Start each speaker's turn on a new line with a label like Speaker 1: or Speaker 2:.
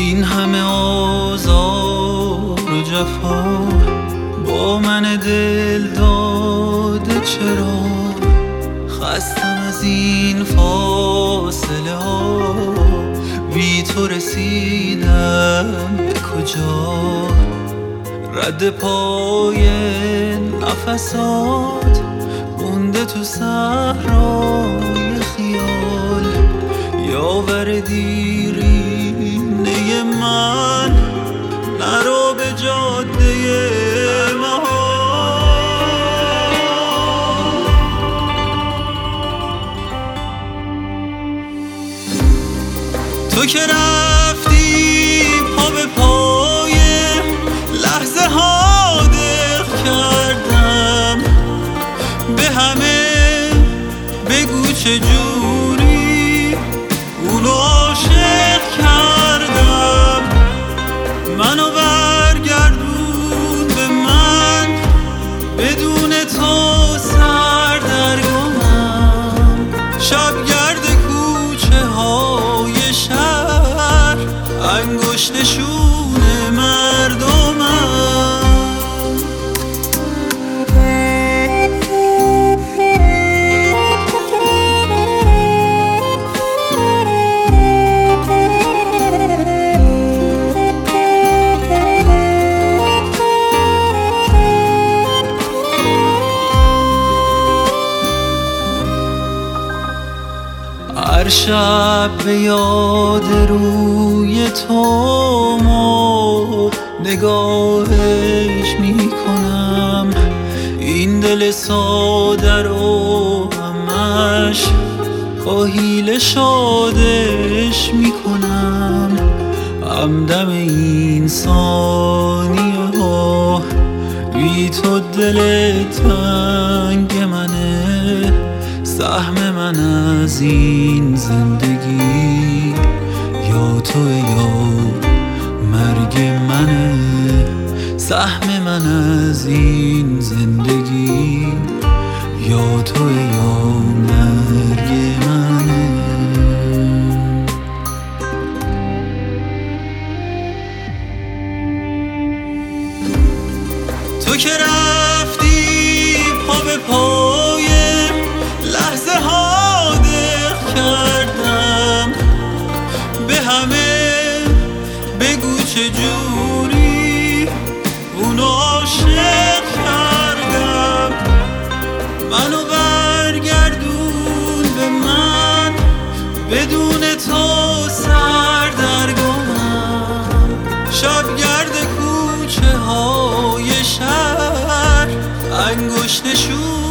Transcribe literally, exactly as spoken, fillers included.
Speaker 1: این همه آزار و جفا با من دل داده چرا؟ خستم از این فاصله ها، بی تو رسیدم به کجا؟ رد پای نفسات مونده تو صحرای خیال، یاور دیرینه من نرو به جاده محال. تو که رفتی پا به پای لحظه ها دق کردم، به همه بگو چجوری اونو عاشق کردم. منو برگردون به من، بدون تو سردرگمم. شبگرد کوچه های شهر، انگشت نشون مردمم. هر شب به یاد روی تو ما نگاهش میکنم، این دل ساده رو همش کاهیل شادش میکنم. همدم این ثانیه ها بی تو دل تنگ منه، سهم من از این زندگی یا تو یا مرگ منه. سهم من از این زندگی یا تو یا مرگ منه. تو که رفتی پا به پای لحظه ها دق کردم، به همه بگو چجوری اونو عاشق کردم. منو برگردون به من، بدون تو سردرگمم. شبگرد کوچه های شهر، انگشت نشون